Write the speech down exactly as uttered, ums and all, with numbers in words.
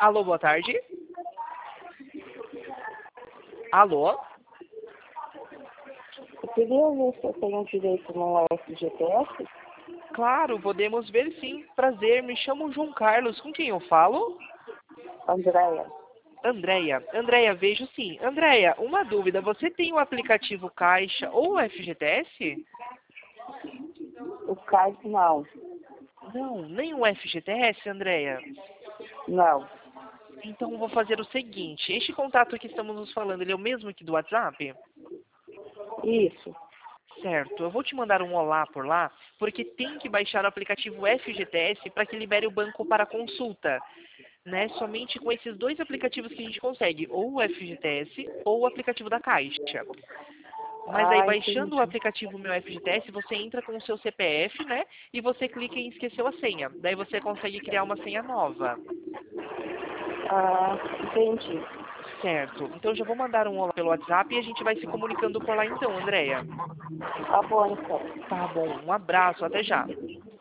Alô, boa tarde. Alô? Eu queria ver se eu tenho direito no F G T S. Claro, podemos ver sim. Prazer, me chamo João Carlos. Com quem eu falo? Andréia, Andréia. Andréia, vejo sim. Andréia, uma dúvida. Você tem o aplicativo Caixa ou o F G T S? o C A I não. Não, nem o F G T S, Andréia. Não. Então, eu vou fazer o seguinte. Este contato que estamos nos falando, ele é o mesmo aqui do WhatsApp? Isso. Certo, eu vou te mandar um olá por lá, porque tem que baixar o aplicativo F G T S para que libere o banco para consulta. Né? Somente com esses dois aplicativos que a gente consegue, ou o F G T S ou o aplicativo da Caixa. Mas aí, Ah, baixando o entendi. aplicativo Meu F G T S, você entra com o seu C P F, né? E você clica em esqueceu a senha. Daí você consegue criar uma senha nova. Ah, entendi. Certo. Então, eu já vou mandar um olá pelo WhatsApp e a gente vai se comunicando por lá então, Andréia. Tá bom, então. Tá bom, um abraço, até já.